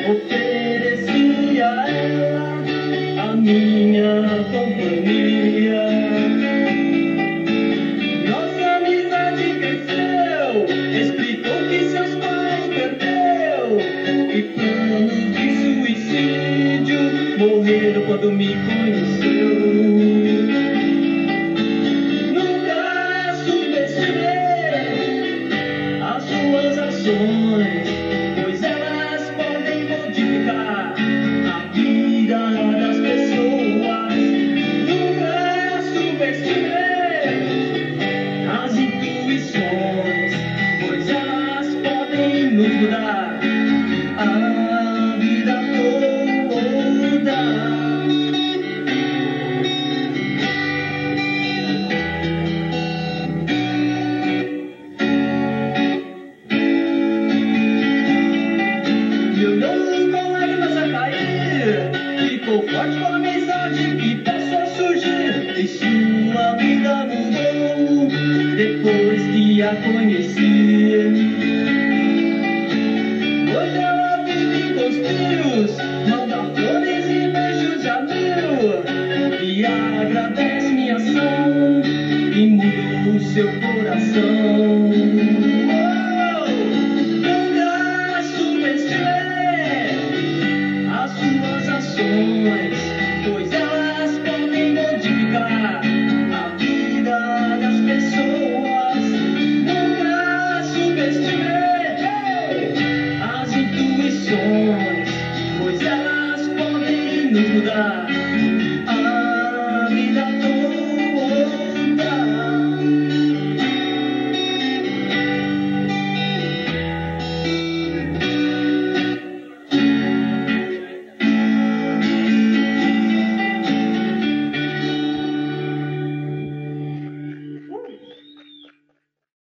Ofereci a ela a minha companhia. Nossa amizade cresceu, explicou que seus pais perdeu e planos de suicídio morreram quando me conheceu. Nunca subestimei as suas ações, pois elas podem modificar a vida das pessoas. Nunca subestimei as intuições, pois elas podem nos mudar a vida toda. Meu nome com lágrimas a cair, ficou forte com a amizade que possa surgir. E sua vida mudou depois que a conheci. Hoje ela vive com os filhos, manda flores e beijos a mil, e agradece minha ação e mudou seu coração. Nunca subestimei as suas ações, pois elas podem modificar a vida das pessoas. Nunca subestimei as intuições, pois elas podem nos mudar